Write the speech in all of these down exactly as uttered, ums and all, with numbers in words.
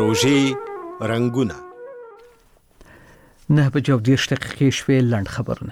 روژې رنگونه. نه بجې او دېرش دقیقې شوې. لنډ خبرونه.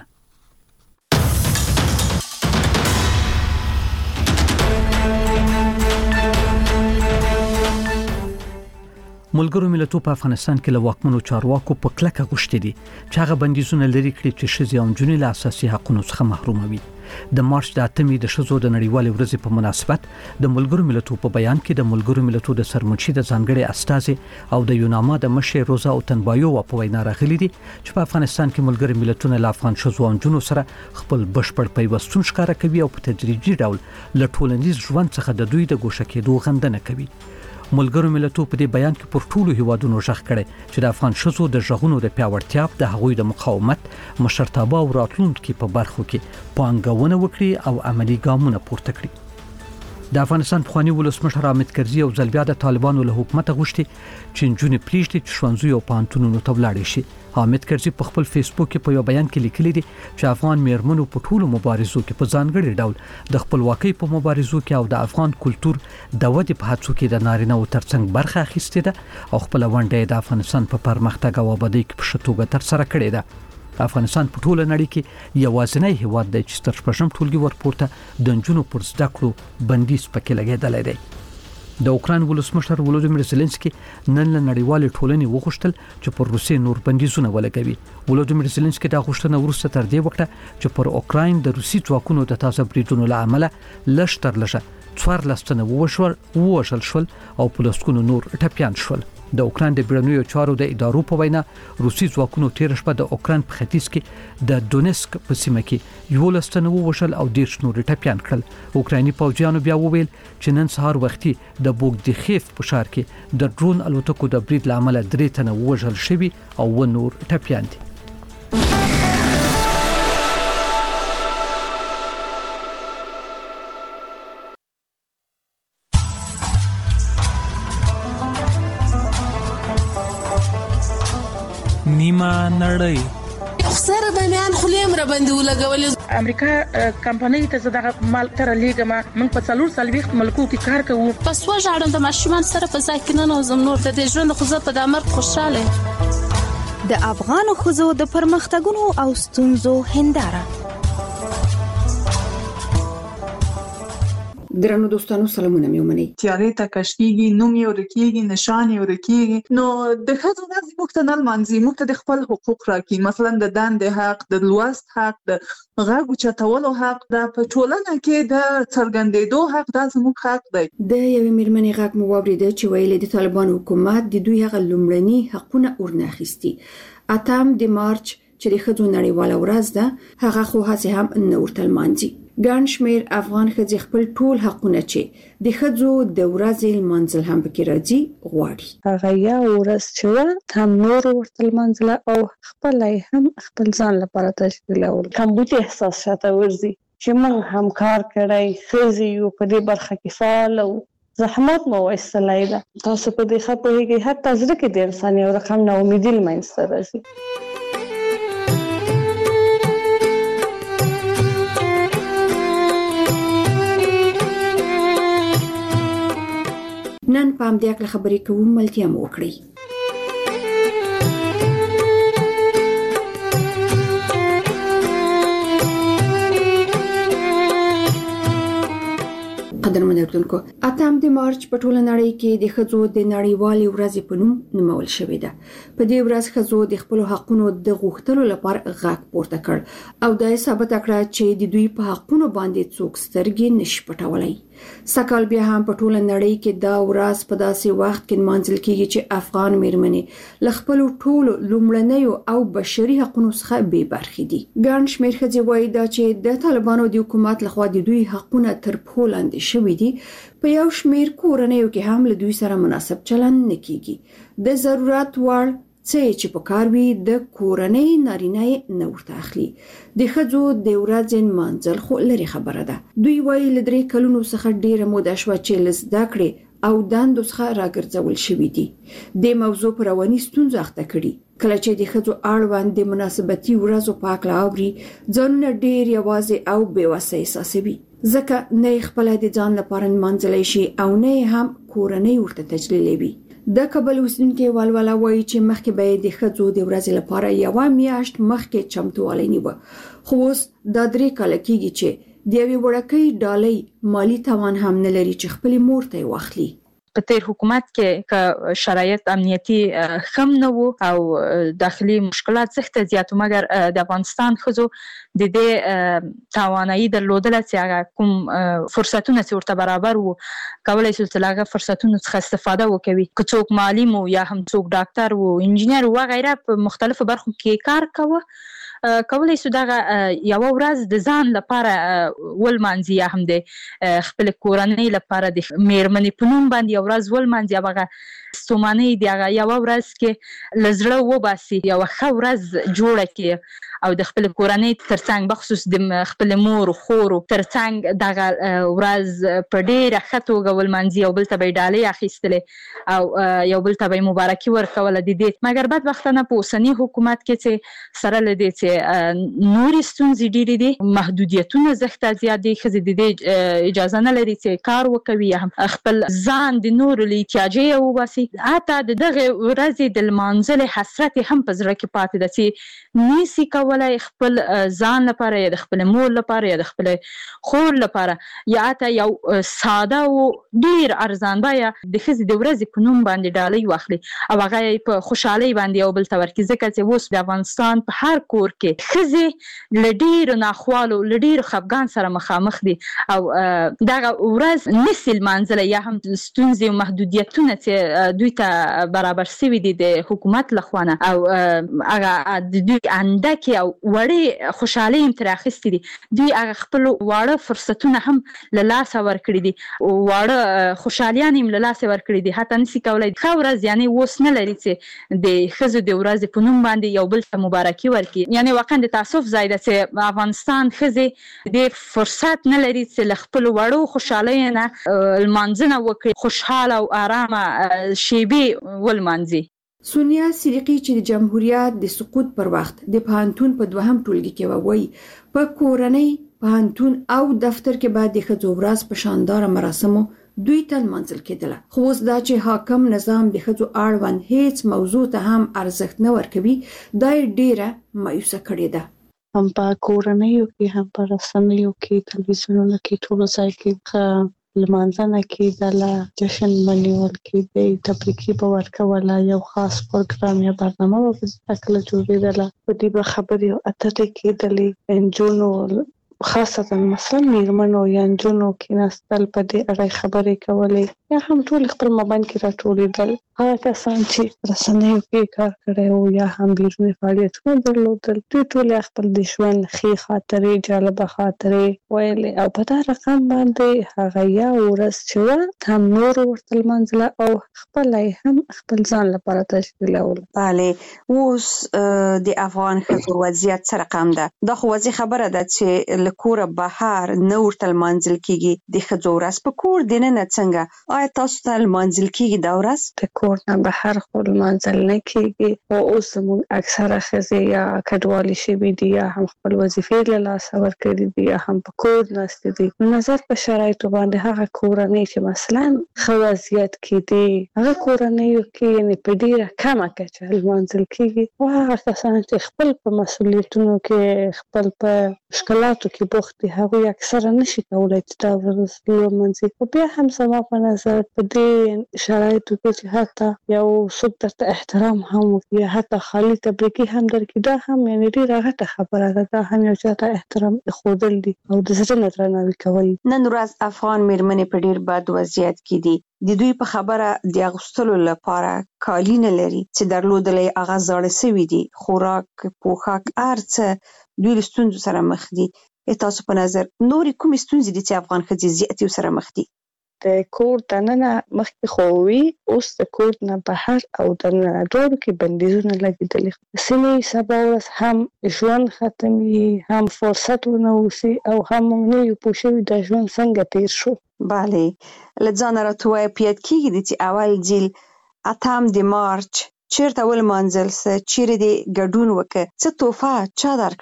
ملګرو ملتونو په افغانستان کې له واکمنو چارواکو په کلکه غوښتي دي چې هغه بندیزونه لري کړي چې ښځې او نجونې له اساسي حقوقو څخه محروموي. د مارچ د اتمې د ښځو د نړیوالې ورځې په مناسبت د ملګرو ملتونو په بیان کې د ملګرو ملتونو د سرمنشي د ځانګړي استازي او د یوناما د مشر روزا اوتنبایو په وینا راغلي دي چې په افغانستان کې ملګرو ملتونو له افغان ښځو او نجونو سره خپل بشپړ پیوستون ښکاره کوي او په تدریجي ډول له ټولنیز ژوند څخه د دوی د ګوښه کېدو غندنه کوي. ملګرو ملتونو په دې بیان کې پر ټولو هیوادونو ژغ کړي چې د افغان ښځو د ژغونو د پیاوړتیا د هغوی د مقاومت مشرتابه او راتلونکي په برخو کې پانګونه وکړي او عملی ګامونه پورته کړي. د افغانستان پخوانی ولسمشر حامد کرزي او ځل بیا د طالبانو له حکومت غوښتي چې نجونې پریږدي چې ښوونځي او پوهنتونونو ته ولاړې شي. حامد کرزي په خپل فیسبوک کې په یو بیان کې لیکلي دي چې افغان میرمنو په ټولو مبارزو کې په ځانګړي ډول د خپلواکۍ په مبارزو کې او د افغان کلچر د ودې په هڅو کې د نارینه‌و ترڅنګ برخه اخیستې ده او خپل ونډه د افغانستان په پرمختګ او آبادۍ کې په ښه توګه ترسره کړې ده. افغانستان په ټوله نړۍ کې یوازینی هیواد دی چې تر شپږم ټولګي ورپورته د نجونو پر زده کړو بندیز پکې لګېدلی دی. د اوکراین ولسمشر ولودیمیر زيلنسکي نن له نړیوالې ټولنې وغوښتل چې پر روسیې نور بندیزونه ولګوي. ولودیمیر زيلنسکي دا غوښتنه وروسته تر دې وکړه چې پر اوکراین د روسي ځواکونو د تازه بریدونو له امله لږ تر لږه څوارلس تنه ووژل شول او په لسګونو نور ټپیان شول. د اوکراین د بیړنیو چارو د ادارو په وینا روسي ځواکونو تیر شپه د اوکراین په ختیځ کې د دونیسک په سیمه کې یولس تنه ووژل او دېرش نور ټپیان کړل. اوکرایني پوځیانو بیا وویل چې نن سهار وختي د بوګدیخیف په ښار کې د ډرون الوتکو د برید له امله درې تنه ووژل شوي او و نور ټپیان دي. نیمه نړۍ سره بمیان خلیم را باندې ولګولې. امریکا کمپنۍ ته زړه مال تر لیګه ما من په څلور سالويخت ملکو کې کار کوو. پس وژاړم د ماشومان سره په ځای کې نه نوزم نور د ژوند خو زه په دمر خوشاله. د افغان خزو د پرمختګونو او ستونزو هنداره. درنو دوستانو سلامونه مې ومنئ. تیارې ته کشکیږي، نوم یې ورکیږي، نشان یې ورکیږي. نو د ښځو د موږ ته نه لمانځي، موږ ته د خپل حقوق راکړي، مثلا د دندې حق، د لوست حق، د غږ اوچتولو حق، د په ټولنه کې د څرګندېدو حق، دا زموږ حق دی. د یوې میرمنې غږ مو واورېده چې ویلي د طالبانو حکومت د دوی هغه لومړني حقونه ورنه اخیستي. اتم د مارچ چې د ښځو نړیواله ورځ ده هغه خو هڅې هم نه ورته لمانځي. ګڼ شمېر افغان ښځې خپل ټول حقونه چې د ښځو د ورځې لمانځل هم پکې راځي غواړي. هغه یا ورځ چې وه هم نور ورته لمانځله او خپل هم خپل ځان لپاره تشکیلول. کمبود احساس شاته ورځي چې موږ هم کار کړی، ښځې یو په دې برخه کې فعال او زحمت مو وایستلی ده. تاسو په دې ښه پوهېږئ، حتی زړه کې د انسان یو رقم ناامیدي له منځته راځي. نن په همدې اړه خبرې کوو، ملتیا مو وکړئ. قدرمن اوریدونکو، اتم د مارچ په ټوله نړۍ کې د ښځو د نړیوالې ورځې په نوم نومول شوې ده. په دې ورځ ښځو د خپل حقونو د غوښتلو لپاره غږ پورته کړ او دا ثابت کړه چې د دوی په حقونو باندې څوک سترګې نشي پټولای. سکهال بیا هم په ټوله نړۍ کې دا ورځ په داسې وخت کې نمانځل کیږي چې افغان میرمنې له خپل ټولو لومړنیو او بشري حقونو څخه بې برخې دي. ګڼ شمېر ښځې وایي دا چې د طالبانو د حکومت لخوا د دوی حقونه تر پښو لاندې شوي دي. په یو شمېر کورنیو کې هم له دوی سره مناسب چلند نه کیږي. د ضرورت وړ څه چې په کار وي د کورنۍ نارینه نه ورته اخلي. د ښځو د ورځې نمانځل خو لري خبره ده. دوی وایي له درې کلونو څخه ډېره موده شوه چې له زده کړې او دندو څخه راګرځول شوي دي. د موضوع پر رواني ستونزو اخته کړي. کله چې د ښځو اړوند د مناسبتي ورځو په هکله اوري، ځانونه ډېر یوازې او بېوسه احساسوي، ځکه نه خپله د ځان لپاره نمانځلی شي او نه هم کورنۍ ورته تجلیلوي. د کابل اوسیدونکو والوالا وایي چې مخکې به د ښځو د ورځې لپاره یو میاشت مخکې چمتووالی نیوه، خو اوس دا درې کاله کېږي چې د یوې وړکۍ ډالۍ مالی توان هم نه لري چې خپلې مور ته یې واخلي. په تیر حکومت کې که شرایط امنیتي خم نه وو او داخلي مشکلات سخت زیات، مګر د افغانستان ښځو د دې توانایي درلودله چې هغه کوم فرصتونه چې ورته برابر وو کولای شو چې هغه فرصتونو څخه استفاده وکوي. که څوک معلم وو یا هم څوک ډاکټر وو، انجینر وو، غیره په مختلفو برخو کې کار کوه، کولای شو دغه یو ورځ د ځان لپاره ولمانځي یا هم د خپل کورنۍ لپاره د میرمنې په نوم باندې یو ورځ ولمانځي. هغه ستومانۍ د هغه یو ورځ کې له زړه وباسي، یو ښه ورځ جوړه کړي او د خپل کورنۍ ترڅنګ بخصوص د خپل مور خورو ترڅنګ دغه ورځ په ډېره ښه توګه ولمانځي، یو بل ته به یې ډالۍ اخیستلې او یو بل ته به یې مبارکي ورکوله د دې. مګر بدبختانه په اوسني حکومت کې چې سره له دې چې نورې ستونزې ډېرې دي، محدودیتونه زښته زیات دي، ښځې د دې اجازه نه لري چې کار وکوي یا هم خپل ځان د نورو له احتیاجه وباسي. حتی د دغه ورځې د لمانځلې حسرت هم په زړه کې پاتې ده چې نشي کولی خپل ځان لپاره یا د خپل مور لپاره یا د خپل خور لپاره یا حتی یو ساده او ډېر ارزان بیه د ښځې د ورځې په نوم باندې ډالۍ واخلي او هغه یې په خوشحالۍ باندې یو بل ته ورکړي. ځکه چې اوس د افغانستان په هر کور کې ښځې له ډېرو ناخوالو له ډېرو خفګان سره مخامخ دي او دغه ورځ نشي لمانځلی یا هم ستونزې او محدودیتونه چې دوی ته برابر شوي دي د حکومت لخوا نه او هغه د دوی اندکې او وړې خوشحالۍ هم ترې اخیستې دي. دوی هغه خپل واړه فرصتونه هم له لاسه ورکړي دي، واړه خوشحالیان هم له لاسه ورکړي دي. حتی نشي کولی ښه ورځ یعنې اوس نه لري چې د ښځو د ورځې په نوم باندې یو بل ته مبارکي ورکړي. یعنې واقعا د تاسف ځای ده چې افغانستان ښځې د فرصت نه لري چې له خپلو وړو خوشحالیو نه لمانځنه وکړي، خوشحاله او آرامه شیبې ولمانځي. سونیا صدیقی چې د جمهوریت د سقوط پر وخت د پوهنتون په دوهم ټولګي کې وایي په کورنۍ، پوهنتون او دفتر کې باید د ښځو ورځ په شانداره مراسمو دوی ته لمانځل کېدله. خو اوس دا چې حاکم نظام د ښځو اړوند هیڅ موضوع ته هم ارزښت نه ورکوي، دا یې ډېره مایوسه کړې ده. هم په کورنیو کې هم په رسنیو کې تلویزیونونو کې ټولو ځای کې لمانځنه کېدله، جشن منیول کېدی، تبریکي به ورکوله، یو خاص پروګرام یا برنامه به په کله جوړېدله، په دې به خبرې او اترې کېدلې. نجونو خاصتا مثلا میرمنو یا نجونو کېناستل په دې اړه خبرې کولې یا هم ټول خپل مابین کې راټولېدل. هغه کسان چې رسنیو کې کار کړی او یا هم بیروني فعالیتونه درلودل، دوی ټول خپل د ژوند ښې خاطرې، جالبه خاطرې ویلې او په دا رقم باندې هغه یا ورځ چې وه هم نور ورته لمانځله او خپله هم خپل ځان لپاره تشکیلوله. بله، اوس د افغان ښځو وضعیت څه رقم ده؟ دا خو واضح خبره ده چې له کوره بهر نه ورته لمانځل کېږي. د ښځو ورځ په کور دننه څنګه؟ آیا تاسو ته لمانځل کېږي دا ورځ؟ د کور نه بهر خو لمانځل نه کېږي او اوس زموږ اکثره ښځې یا کډوالې شوي دي یا هم خپل وظیفې له لاسه ورکړي دي یا هم په کور ناستې دي. نو نظر په شرایطو باندې هغه کورنۍ چې مثلا ښه وضعیت کې دي، هغه کورنیو کې یعنې په ډېره کمه کچه لمانځل کېږي او هغه کسان چې خپل په مسؤلیتونو کې خپل په مشکلاتو کې بوخت دي، هغوی اکثره نشي کولی چې دا ورځ لمانځي. خو بیا هم زما په نظر په دې شرایطو کې چې حتی یو څوک درته احترام هم وکړي یا حتی خالي تبریکي هم درکړي، دا هم یعنې ډېره غټه خبره ده. دا هم یو چا ته احترام ښودل دي او د زړه نه درناوي کول. نن ورځ افغان میرمنې په ډېر بد وضعیت کې دي. د دوی په خبره د اغوستلو لپاره کالي نه لري چې درلودلی هغه زاړه سوي دي. خوراک، پوښاک، هر څه دوی له ستونزو سره مخ دي. تاسو په نظر نورې کومې ستونزې دي چې افغان ښځې زیاتې سره مخ دي؟ د کور دننه مخکې خو وي، اوس د کور نه بهر او دننه دواړو کې بندیزونه لګېدلي. ځینې سبا ورځ هم ژوند ختمي، هم فرصت ونه اوسي او هم موږ نه یو پوه شوي دا ژوند څنګه تېر شو. بله، له ځانه راته ووایه په یاد کېږي چې اول ځل اتم د مارچ چېرته ولمانځل څه، چیرې دې ګډون وکړه، څه تحفه چا درکړه؟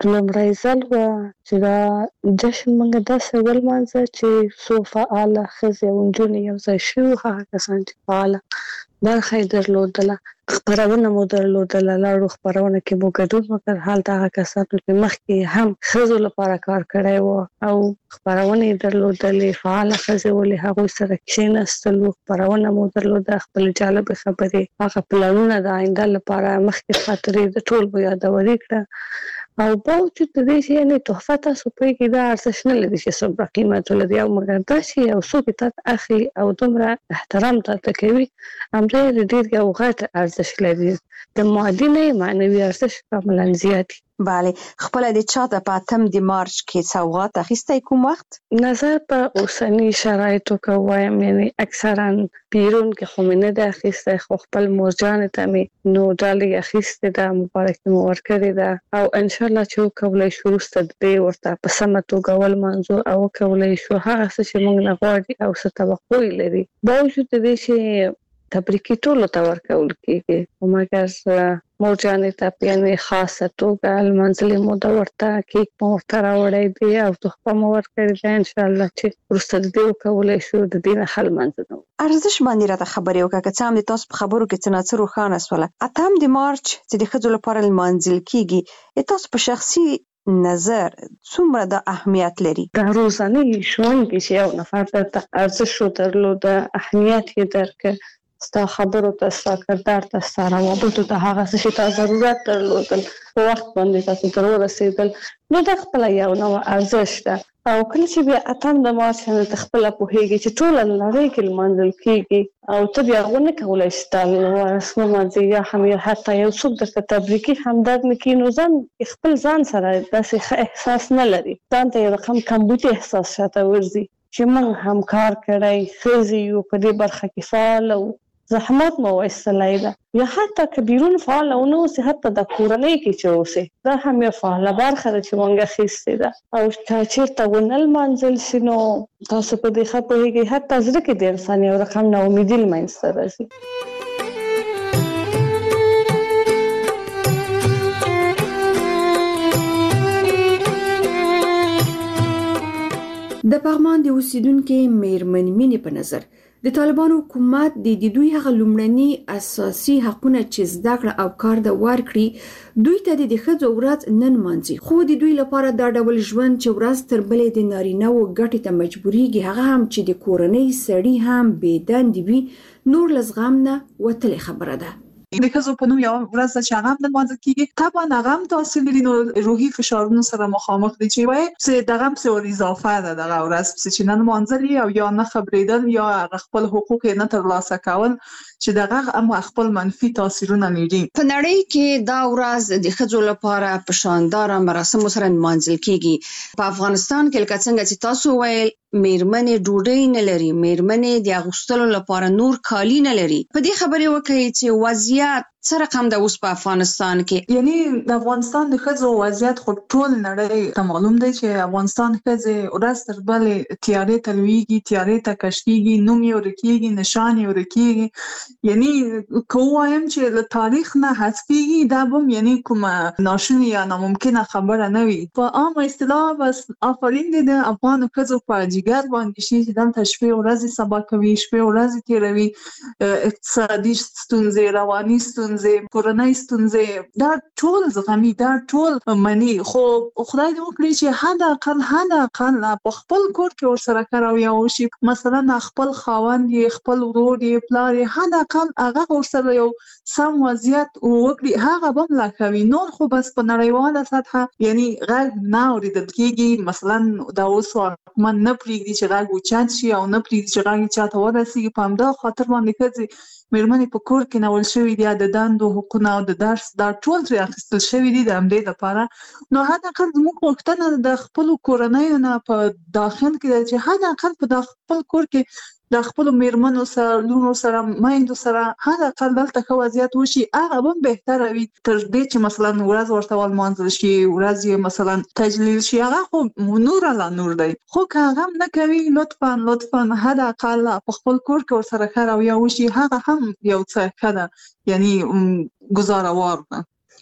لومړی ځل وه چې دا جشن موږ داسې ولمانځه چې څو فعاله ښځې او نجونې یو ځای شوي، هغه کسان چې فعاله برخه یې درلودله، خپرونه مو درلودله، لاړو خپرونه کې مو ګډون وکړ. هلته هغه کسانو چې مخکې هم ښځو لپاره کار کړی و او خپرونه یې درلودلې، فعاله ښځې ولې هغوی سره کښېنستلو، خپرونه مو درلوده، خپلې جالبې خبرې، هغه پلانونه د آینده لپاره مخکې خاطرې د ټول مو یادوري کړه. او باوجود د دې چې یعنې تحفه تاسو پوهېږئ دا ارزښت نه لري چې څومره قیمت ولري، او مګر دا چې یو څوک یې تاته اخلي او دومره احترام تاته کوي، همدا یې ډېر یو غټ ارزښت لري. د مادي نه معنوي ارزښت کاملا زیات دی. بله، خپل د چاته په اتم د مارچ کې سوغات اخیستی کوم وخت؟ نظر په اوسني شرایطو کې وایم یعنی اکثرا بیرون کې خو مې نه ده اخیستی، خو خپل مورجانې ته مې نو ډالۍ اخیستې ده، مبارکي مې ورکړې ده، او انشاءالله چې وکولی شو وروسته د دې ورته په سمه توګه ولمانځو او وکولی شو هغه څه چې موږ نه غواړي او څه توقع یې لري. باوجود د دې چې تبریکي ټولو ته ورکول کېږي، خو مګر مورجانې ته په یعنې خاصه توګه لمانځلې مو ده، ورته کیک مو ورته راوړی دی او تحفه مو ورکړې ده. انشاءالله چې وروسته د دې وکولی شو د دې نه ښه لمانځنه وکړو. ارزښت باندې راته خبرې وکړه، که څه هم د تاسو په خبرو کې څه نه څه روښانه شوله. اتم د مارچ چې د ښځو لپاره لمانځل کېږي، تاسو په شخصي نظر څومره د اهمیت لري؟ د ورځني ژوند کې چې یو نفر درته ارزښت درلوده، اهمیت یې درکړ، ستا خبرو ته، ستا کردار ته، ستا روابطو ته، هغه څه چې تا ضرورت درلودل په وخت باندې تاسو ته ورسېدل، نو دا خپله یو نوع ارزښت ده. او کله چې بیا اتم د مارچ باندې ته خپله پوهېږي چې ټوله نړۍ کې لمانځل کېږي او ته بیا ونه کولی شې تا رسم ومانځې، یا هم حتی یو څوک درته تبریکي همدرد نه کړي، نو ځان خپل ځان سره داسې ښه احساس نه لري، ځان ته یو رقم کمبودي احساس شاته ورځي چې موږ هم کار کړی، ښځې یو په دې برخه کې فعاله وو، زحمت مو وایستلی ده، یا حتی که بیرون فعاله ونه اوسې، حتی د کورنۍ کې چې اوسې، دا هم یو فعاله برخه ده چې موږ اخیستې ده. او که چېرته ونه لمانځل شي نو تاسو په دې ښه پوهېږئ، حتی زړه کې د انسان یو رقم ناامیدي له منځته راځي. د پغمان د اوسیدونکو میرمن مینې په نظر د طالبانو حکومت د دوی هغه لومړني اساسي حقونه چې زده کړه او کار د ورکړي، دوی ته د ښځو ورځ نن مانځي، خو د دوی لپاره دا ډول ژوند چې ورځ تر بلې د نارینه و ګټې ته مجبورېږي، هغه هم چې د کورنۍ سړي هم بې دندې وي، نور له زغم نه وتلې خبره ده. د ښځو په نوم یو ورځ چې هغه هم لمانځل کېږي، طبعا هغه هم تاثیر لري، نو روحي فشارونو سره مخامخ دي چې وایي چې دغه هم څه اضافه ده دغه ورځ چې نه لمانځل او یا نه خبرېدل یا خپل حقوق یې نه ترلاسه کول، چې دغه هم خپل منفي تاثیرونه لري. په نړۍ کې دا ورځ د ښځو لپاره په شانداره مراسمو سره لمانځل کېږي. په افغانستان کې لکه څنګه چې تاسو ویل، میرمنې ډوډۍ نه لري، میرمنې د اغوستلو لپاره نور کالي نه لري. په دې خبرې وکړئ چې وضعیت څه رقم ده اوس په افغانستان کې؟ یعنی د افغانستان د ښځو وضعیت خو ټول نړۍ ته معلوم دی چې افغانستان ښځې ورځ تر بلې تیارې ته لویږي، تیارې ته کش کېږي، نوم یې ورکېږي، نشان یې ورکېږي. یعنی که ووایم چې له تاریخ نه حذفېږي، دا به هم یعنی کومه ناشونې یا ناممکنه خبره نه وي. په عامه اصطلاح بس آفرین دی د افغانو ښځو په جګر باندې شي چې دلته شپې ورځې سبا کوي، شپې ورځې تېروي، اقتصادي ستونزې، رواني ستونزې، کورنۍ ستونزې، دا ټول زغمي، دا ټول مني. خو خدای دې وکړي چې حد اقل حد اقل په خپل کور کې ورسره کاروي او شي، مثلا خپل خاوند یې، خپل ورور یې، پلار یې، حد اقل هغه ورسره یو سم وضعیت وکړي، هغه به ملا کوي. نور خو بس په نړیواله سطحه یعنی غږ نه اورېدل کېږي. مثلا دا اوس واکمن نه پرېږدي چې غږ اوچت شي او نه پرېږدي چې غږ چاته ورسېږي. په همدا خاطر باندې ښځې میرمنې په کور کې نول شوي دي، د دندو حقونه او د درس دا ټول ترې اخیستل شوي دي د همدې لپاره. نو حد اقل زموږ غوښتنه د خپلو کورنیو نه په داخل کې ده چې حد اقل په خپل کور کې د خپلو میرمنو سره، لونو سره، میندو سره حد اقل دلته ښه وضعیت وشي، هغه به هم بهتره وي تر دې چې مثلا ورځ ورته ولمانځل شي، ورځ یې مثلا تجلیل شي. هغه خو نور علا نور دی، خو که هغه هم نه کوي، لطفا لطفا حد اقل په خپل کور کې ورسره ښه رویه وشي، هغه هم یو څه ښه ده، یعنی ګزاروار ده.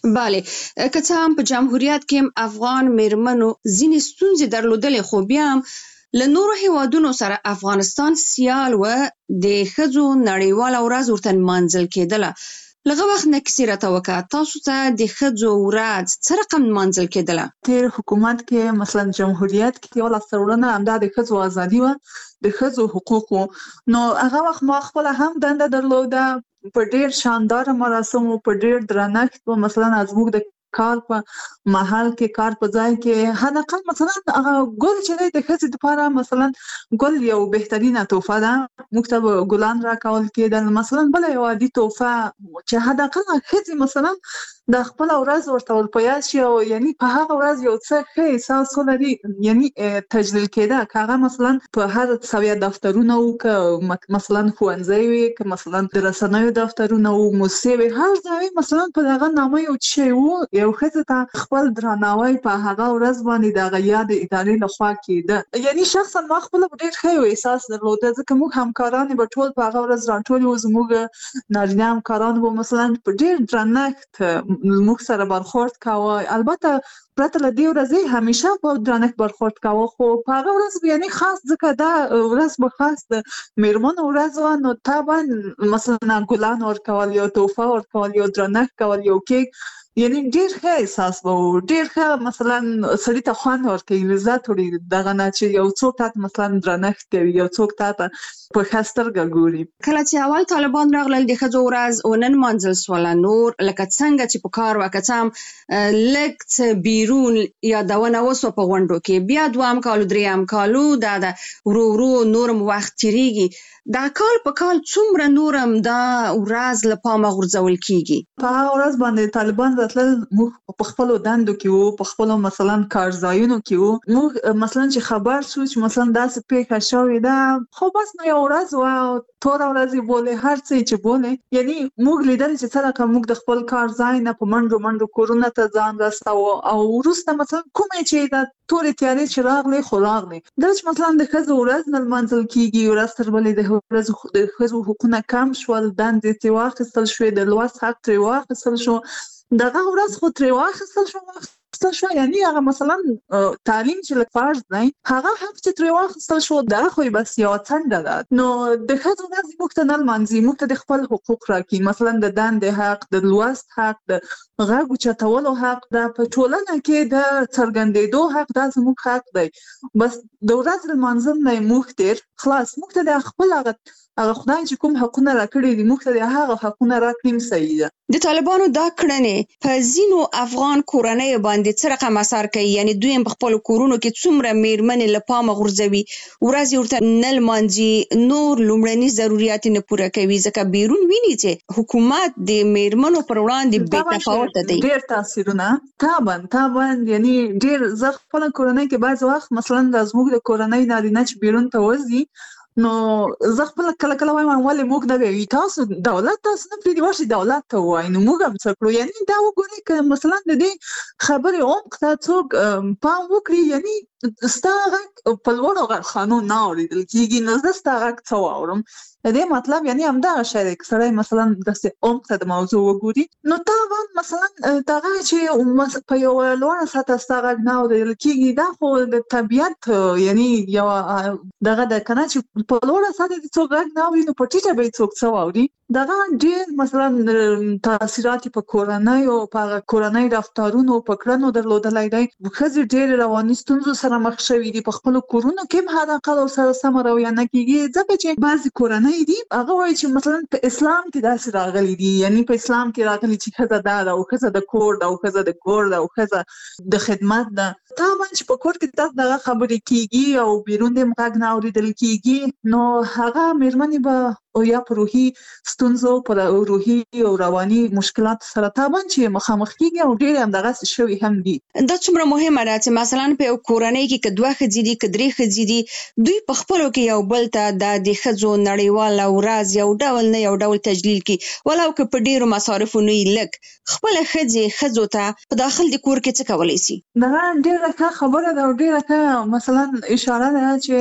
bale که څه هم په جمهوریت کې افغان میرمنو ځینې ستونزې درلودلې خو بیا هم له نورو هیوادونو سره افغانستان سیال و د ښځو نړیواله ورځ ورته نمانځل کېدله. لږ وخت نه کیسې راته وکړه، تاسو ته د ښځو ورځ څه رقم نمانځل کېدله؟ تیر حکومت کې مثلا جمهوریت کې یو لاسته راوړنه همدا د ښځو ازادي وه، د ښځو حقوقو. نو هغه وخت ما خپله هم دنده درلوده په ډېر شانداره مراسمو، په ډېر درنښت و. مثلا زموږ د کار په محل کې، کار په ځای کې حداقل مثلا هغه ګل چې دی د ښځې دپاره مثلا ګل یو بهترینه تحفه ده، موږ ته به ګلان راکول کېدل. مثلا بله یو عادي تحفه چې حداقل ښځې مثلا د خپله ورځ ورته ور په یاد شي او یعنی په هغه ورځ یو څه ښه احساس ولري، یعنی تجلیل کېده. که هغه مثلا په هر سویه دفترونه وو، که مثلا ښوونځی وي، که مثلا د رسنیو دفترونه وو، موسسې وي، هر ځای مثلا په دغه نامه یو څه شی وو، یو ښځې ته خپل درناوی په هغه ورځ باندې د هغه یاد ادارې لخوا کېده. یعنی شخصا ما خپله ډېر ښه یو احساس درلوده، ځکه موږ همکارانې به ټول په هغه ورځ راټولې وو. زموږ نارینه همکاران به مثلا په ډېر درنښت موږ سره برخورد کاوه. البته پرته له دې ورځې همیشه په درنښت برخورد کاوه، خو په هغه ورځ یعنی خاص ځکه دا ورځ به خاص د میرمنو ورځ وه، نو طبعا مثلا ګلان ورکول، یو تحفه ورکول، یو درنښت کول، یو کیک، یعنی ډېر ښه احساس به و. ډېر ښه مثلا سړي ته خوند ورکوي، لذت وړي دغه نه چې یو څوک تا ته مثلا درنښت کوي، یو څوک تا ته په ښه سترګه ګوري. کله چې اول طالبان راغلل د ښځو ورځ ونه نمانځل سوله، نور لکه څنګه چې په کار وه، که څه هم لږ څه بیرون یادونه وسوه په غونډو کې، بیا دوهم کال درېیم کالو دا ده ورو ورو نورم وخت تېرېږي. دا کال په کال څومره نورم دا ورځ له پامه غورځول کېږي؟ په هغه ورځ باندې طالبان راتلل، موږ په خپلو دندو کې وو، په خپلو مثلا کارځایونو کې وو. موږ مثلا چې خبر شو چې مثلا داسې پیښه شوې ده، خو بس نو یو ورځ وه، توره ورځ یې بولې، هر څه چې بولې، یعنی موږ لیدل چې څرنګه موږ د خپل کار ځای نه په منډو منډو کورونو ته ځان رساوه، او وروسته مثلا کومې چې د تورې تیارې چې راغلې خو راغلې. دا چې مثلا د ښځو ورځ نه لمانځل کېږي، ورځ تر بلې د ورځو د ښځو حقونه کم شول، دندې ترې واخیستل شوې، د لوست حق ترې واخیستل شو، دغه ورځ خو ترې واخیستل شو واخیستل شو یعنی هغه مثلا تعلیم چې لږ فرض دی، هغه حق چې ترې واخیستل شو دا خو بس یوه څنډه ده. نو د ښځو ورځ موږ ته نه لمانځي، موږ ته د خپل حقوق راکړي، مثلا د دندې حق، د لوست حق، د غږ اوچتولو حق، دا په ټولنه کې د څرګندېدو حق، دا زموږ حق دی. بس د ورځ لمانځل نه موږ تېر خلاص، موږ ته د خپل هغه هغه خدای چې کوم حقونه راکړي دي، موږ ته د هغه حقونه راکړي صحیح ده. د طالبانو دا کړنې په ځینو افغان کورنیو باندې څه رقم اثر کوي؟ یعنی دوی په خپلو کورونو کې څومره میرمنې له پامه غورځوي، ورځ یې ورته نه لمانځي، نور لومړني ضرورت نه پوره کوي، ځکه بیرون ویني چې حکومت د میرمنو پر وړاندې بې تفاوته دی. ډېر تاثیرونه طبعا طبعا یعنی ډېر. زه خپله کورنۍ کې بعض وخت مثلا د زموږ د کورنۍ نارینه چې بیرون ته وځي، نو زه خپله کله کله وایم ولې موږ نه وایو تاسو دولت تاسو نه پرېږدي ورشئ دولت ته ووایي، نو موږ هم څه کړو. یعنې دا وګورئ که مثلا د دې خبرې عمق ته څوک پام وکړي، یعنې ستا غږ په لوړو غرخانو نه اورېدل کېږي، نو زه ستا غږ څه واورم. د دې مطلب یعنې همدغه شی دی، که سړی مثلا داسې عمق ته د موضوع وګوري، نو طبعا مثلا دغه چې په یوه لوړه سطحه ستا غږ نه اورېدل کېږي، دا خو د طبیعت یعنې یوه دغه ده که نه چې په لوړه سطحه دې څوک غږ نه اوري، نو په ټیټه به یې څوک څه واوري. دغه ډېر مثلا تاثیرات په کورنیو، په هغه کورنۍ رفتارونو، په کړنو درلودلی دی. ښځې ډېرې رواني ستونزو سره مخ شوي دي، په خپلو کورونو کې هم حداقل ورسره سمه رویه نه کېږي، ځکه چې بعضې کورنۍ دي هغه وایي چې مثلا په اسلام کې داسې راغلي دي، یعنې په اسلام کې راغلي چې ښځه دا ده او ښځه د کور ده او ښځه د کور ده او ښځه د خدمت ده. طبعا چې په کور کې تاسو دغه خبرې کېږي او بیرون دې هم غږ نه اورېدل کېږي، نو هغه مېرمنې به او یا په روحي ستونزو، په روحي او رواني مشکلات سره طبعا چې مخامخ کېږي، او ډېرې همدغسې شوي هم دي. دا څومره مهمه ده چې مثلا په یو کورنۍ کې که دوه ښځې دي، که درې ښځې دي، دوی په خپلو کې یو بل ته دا د ښځو نړیواله ورځ یو ډول نه یو ډول تجلیل کړي، ولو که په ډېرو مصارفو نه وي، لږ خپله ښځې ښځو ته په داخل د کور کې څه کولی شي؟ دا ډېره ښه خبره ده او ډېره ښه مثلا اشاره ده چې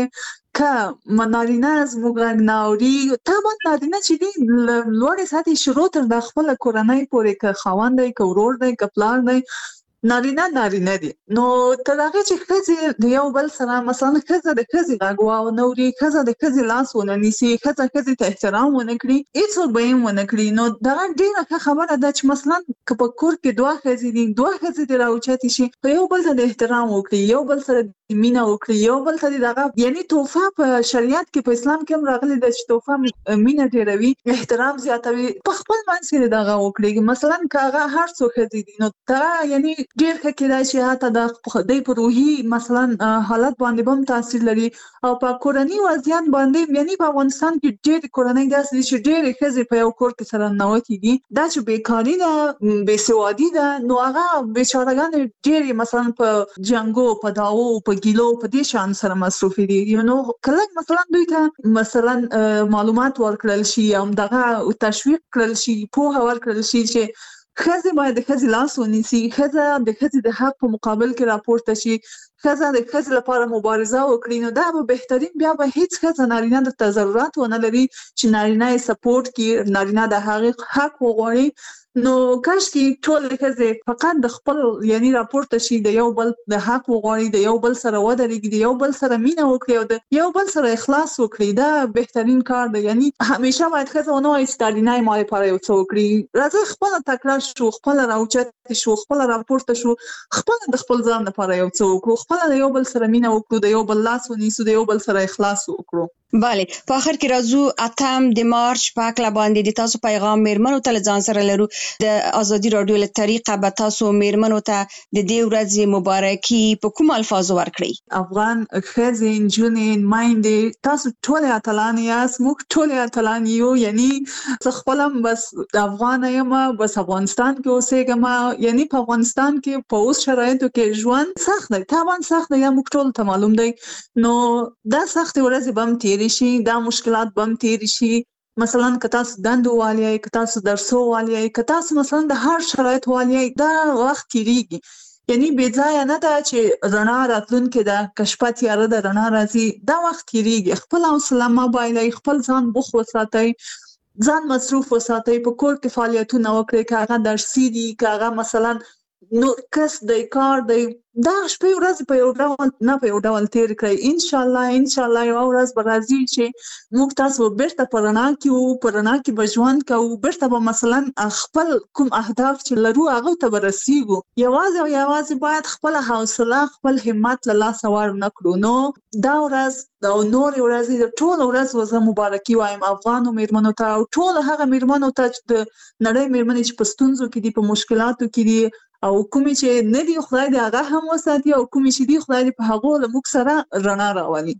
که نارینه زموږ غږ نه اوري، طبعا نارینه چې دي لوړې سطحې شروع تر د خپله کورنۍ پورې، که خاوند دی، که ورور دی، که پلار دی، نارینه نارینه دي. نو تر هغه چې ښځې د یو بل سره مثلا ښځه د ښځې غږ ونه اوري، ښځه د ښځې لاس ونه نیسي، ښځه ښځې ته احترام ونه کړي، هېڅوک به یې ونه کړي. نو دغه ډېره ښه خبره ده چې مثلا که په کور کې دوه ښځې دي، دوه ښځې دې راوچتې شي، په یو بل ته د احترام وکړي، یو بل سره مینه وکړي، یو بل ته دغه یعنی تحفه په شریعت کې په اسلام کې هم راغلي ده چې تحفه مینه ډېروي، احترام زیاتوي. په خپل منځ کې دغه وکړي. مثلا که هغه هر څو ښځې دي، نو دغه یعنی ډېر ښه کېدای شي حتی د دوی په روحي مثلا حالت باندې به هم تاثیر لري، او په کورني وضعیت باندې. یعنی په افغانستان کې ډېرې کورنۍ داسې دي چې ډېرې ښځې په یو کور کې سره ننوتې دي. دا چې بېکاري ده، بېسوادي ده، نو هغه بېچارهګانې ډېرې مثلا په جنګو، په دعوو، په ګیلو، په دې شیانو سره مصروفې دي. نو کله مثلا دوی ته مثلا معلومات ورکړل شي، همدغه تشویق کړل شي، پوهه ورکړل شي چې ښځې باید د ښځې لاس ونیسي، ښځه د ښځې د حق په مقابل کې راپورته شي، ښځه د ښځې لپاره مبارزه وکړي. نو دا به بهترین، بیا به هیڅ ښځه نارینه ته ضرورت ونه لري چې نارینه یې سپورټ کړي، نارینه د هغې حق وغواړي. نو کاشکې ټولې ښځې فقط د خپل یعنی راپورته شي، د یو بل د حق وغواړي، د یو بل سره ودرېږي، د یو بل سره مینه وکړي، او د یو بل سره اخلاص وکړي. دا بهترین کار دی. یعنی همیشه باید ښځه ونه وایي چې نارینه یې ما لپاره یو څه وکړي. راځئ خپله تکړه شو، خپله راوچتې شو، خپله راپورته شو، خپله د خپل ځان لپاره یو څه وکړو، خپله د یو بل سره مینه وکړو، د یو بل لاس ونیسو، د یو بل سره اخلاص وکړو. بله، په آخر کې راځو اتم د مارچ په هکله باندې د تاسو پیغام میرمنو ته له ځان سره لرو. د ازادي راډیو له طریقه به تاسو میرمنو ته د دې ورځې مبارکي په کوم الفاظو ورکړئ؟ افغان ښځې، نجونې، میندې، تاسو ټولې اتلانې یاست، موږ ټولې اتلانې یو. یعنی زه خپله هم بس افغانه یم، بس افغانستان کې اوسېږم. یعنی په افغانستان کې په اوس شرایطو کې ژوند سخت دی، طبعا سخت دی، یا موږ ټولو ته معلوم دی. نو دا سختې ورځې به هم تېرې شي، دا مشکلات به هم تېرې شي. مثلا که تاسو دندو والی یې، که تاسو درسو والی یې، که تاسو مثلا د هر شرایط والی یې، دا وخت تېرېږي. یعنی بې ځایه نه ده چې رڼا راتلونکې ده، که شپه تیاره ده رڼا راځي، دا وخت تېرېږي. خپل حوصله مه بایلئ، خپل ځان بوخت وساتئ، ځان مصروف وساتئ، په کور کې فعالیتونه وکړئ، که هغه درسي دي، که هغه مثلا نور کس دی، کار دی. دا شپې ورځې په یو ډول نه په یو ډول تېر کړئ. انشاءالله انشاءالله یوه ورځ به راځي چې موږ تاسو به بیرته په رڼا کې وو، په رڼا کې به ژوند کوو، بیرته به مثلا خپل کوم اهداف چې لرو هغو ته به رسیږو. یوازې او یوازې باید خپله حوصله، خپل همت له لاسه ور نه کړو. نو دا ورځ او نورې ورځې د ټولو ورځ زه مبارکي وایم افغانو میرمنو ته، او ټولو هغه میرمنو ته چې د نړۍ میرمنې چې په ستونزو کې دي، په مشکلاتو کې دي، او کومې چې نه دي خدای دې هغه هم وساتي، او کومې چې دي خدای دې په هغو له موږ سره رڼا راولي.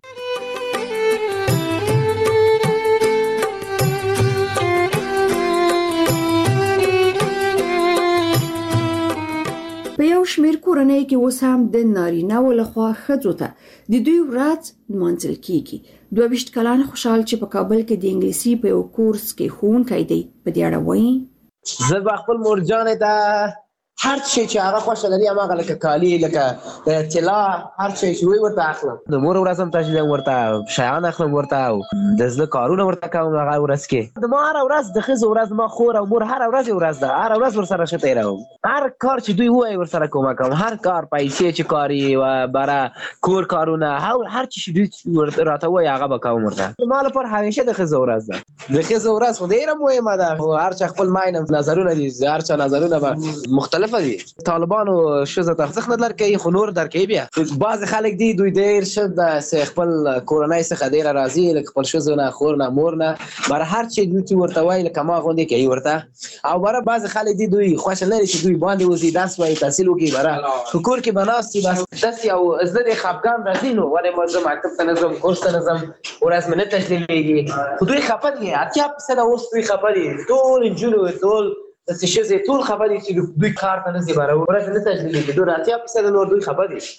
په یو شمېر کورنۍ کې اوس هم د نارینه‌و لخوا ښځو ته د دوی ورځ نمانځل کیږي. دوه ویشت کلن خوشحال چې په کابل کې د انګلیسي په یو کورس کې ښوونکی دی، په دې اړه وایي: زه به خپل مورجانې ته هر شي چې هغه خوښه لري، هماغه لکه کالي، لکه د طلا، هر شی چې وي ورته اخلم. د مور ورځ هم تشویق ورته شیان اخلم ورته، او د زړه کارونه ورته کوم هغه ورځ کې. د ما هره ورځ د ښځو ورځ، ما خور او مور هره ورځ ورځ ده، هره ورځ ورسره ښه تېروم. هر کار چې دوی ووایي ورسره کومک کوم، هر کار، پیسې چې کاري و بره کور کارونه، هر څه چې دوی راته وایي هغه به کوم ورته. ما لپاره همیشه د ښځو ورځ ده. د ښځو ورځ خو ډېره مهمه ده. هر چا خپل ماین نظرونه دي، هر چا نظرونه به مختلفه دي. طالبانو ښځو ته ارزښت نه درکوي، خو نور درکوي. بیا بعضې خلک دي دوی ډېر ښه خپل کورنۍ څخه ډېره راضي، لکه خپل ښځو نه، خور نه، مور نه، بره هر چې دوی چې ورته وایي لکه ما غوندې کوي ورته. او بره بعضې خلک دي دوی خوښه لري چې دوی باندې وځي، درس وایي، تحصیل وکړي، بره په کور کې به ناست وي، بس داسې یو زه دې خفګان راځي. نو ولې ما زه مکتب ته نه ځم، کورس ته نه ځم، ورځ مې نه تشلیمېږي. خو دوی خفه دي، اتیا فیصده اوس دوی خفه دي، ټول نجونې، ټول داسې ښځې ټول خفه دي چې دوی کار ته نه ځي، بره ورځ نه تشلیمېږي. دوی اتیا فیصده نور دوی خفه دي.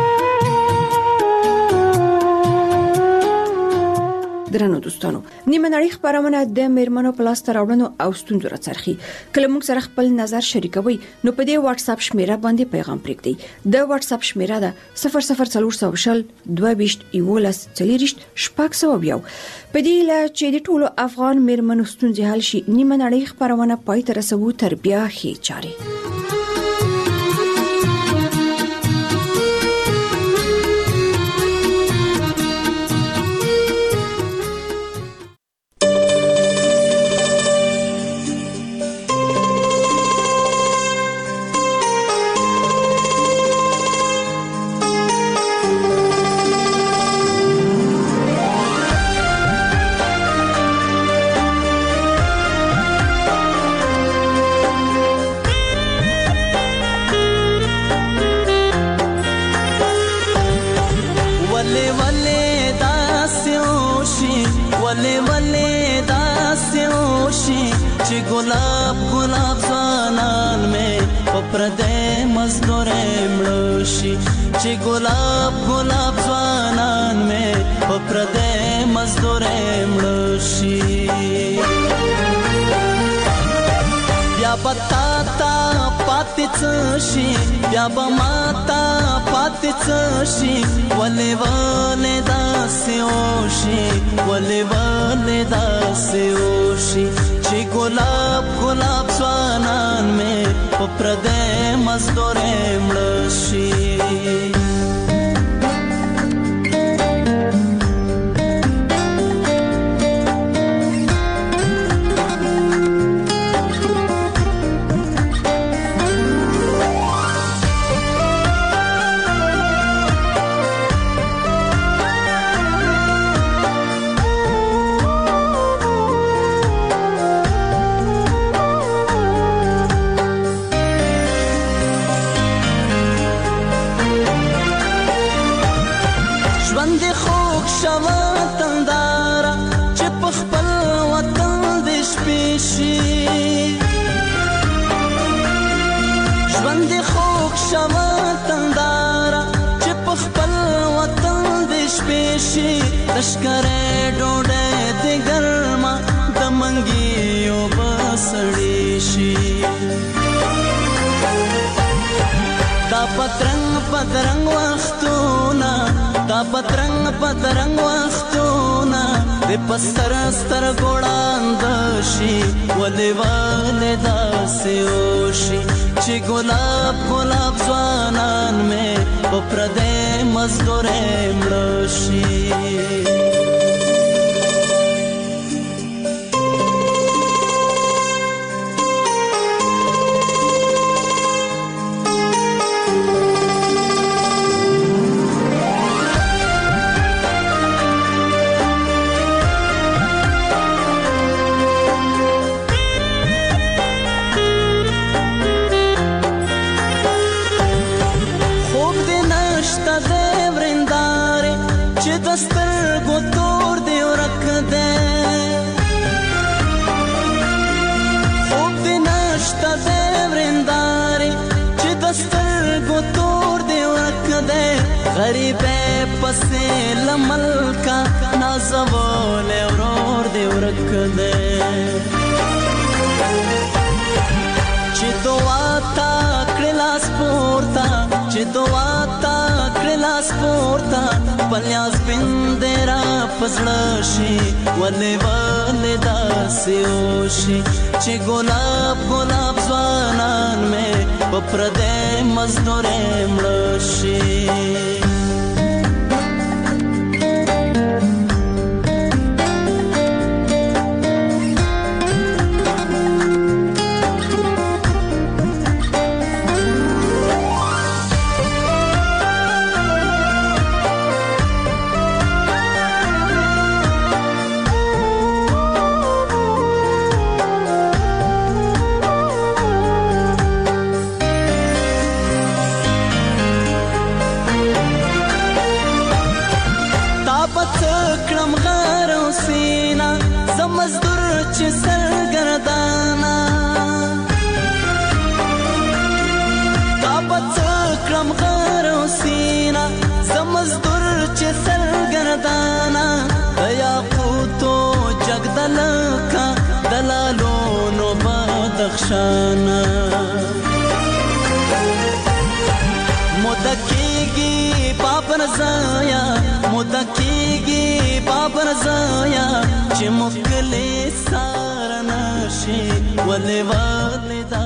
درنو دوستانو، نیمه نړۍ خبرونه د میرمنو په لاس راوړنو او ستونزو راڅرخي. کله موږ سره خپل نظر شریکوي نو په دې واتس اپ شمیره باندې پیغام پرېږدئ. د واتس اپ شمیره ده صفر صفر څلور سوه شل دوه ویشت یولس څلوېښت شپږ سوه یو. په دې لا چې د ټولو افغان میرمنو ستونزې حل شي نیمه نړۍ خبرونه پای ته رسوو تر بیا ښې چارې. गुलाब गुलाब ज़वानान में पप्रदे मज़दूर मृषि ची गुलाब गुलाब ज़वानान में पप्रदे मज़दूर मृषि या बताता पातिचशी या बमाता पातिचशी वले वले दास्योशी वले वले दास्योशी ची गुलाब गुलाब ज़वानान में पप्रदे मज़दूर मृषि लश्करे डोडे दे गर्मा दमंगियो बसड़ीशी दा पतरंग पतरंग वख्तूना दा पतरंग पतरंग वख्तूना दे पस्तर स्तर गोड़ांदशी वले वाले दासे ओशी ची गुलाब गुलाब ज़वानान में पप्रदे मज़दूर मृषि गरीबे पसे लमल का नाज़वोले और दे रख दे चिदोआता क्रिलास पोर्ता चिदोआता क्रिलास पोर्ता पल्यास बिंदेरा पसड़शी वले वले दास्योशी ची गुलाब गुलाब ज़वानान में पप्रदे मज़दूर मृषि شانا مدکیگی پاپن زایا مدکیگی پاپن زایا چې مخکلې سارنشي ولې والدا